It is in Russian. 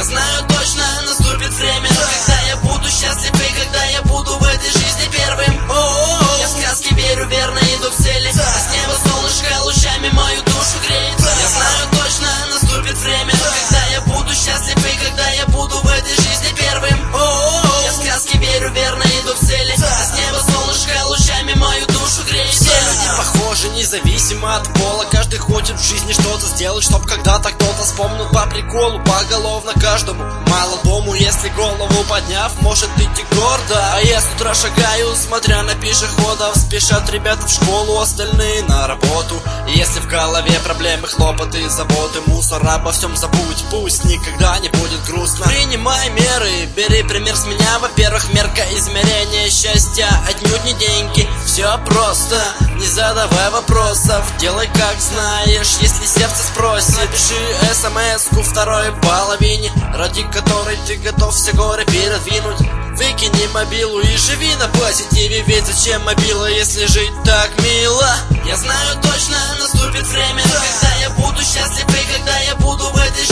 знаю точно, наступит время, когда я буду счастлив и когда я буду в этой жизни первым. Я в сказки верю, верно иду к цели, а с неба солнышко лучами мою душу греет. Я знаю точно, наступит время, когда я буду счастлив и когда я буду в этой жизни первым. Я в сказки верю, верно иду к цели, а с неба солнышко лучами мою душу греет. Все люди похожи, независимо от пола. Каждый хочет в жизни что-то сделать, чтоб когда-то кто-то вспомнил по приколу. Поголовно каждому молодому, если голову подняв, может идти гордо. А я с утра шагаю, смотря на пешеходов. Спешат ребята в школу, остальные на работу. И если в голове проблемы, хлопоты, заботы, мусор, обо всем забудь, пусть никогда не будет грустно. Принимай меры, бери пример с меня. Во-первых, мерка измерения счастья отнюдь не деньги. Все просто, не задавай вопросов, делай как знаешь, если сердце спросит. Пиши смс-ку второй половине, ради которой ты готов все горы передвинуть. Выкини мобилу и живи на позитиве, ведь зачем мобила, если жить так мило? Я знаю точно, наступит время, когда я буду счастлив и когда я буду в этой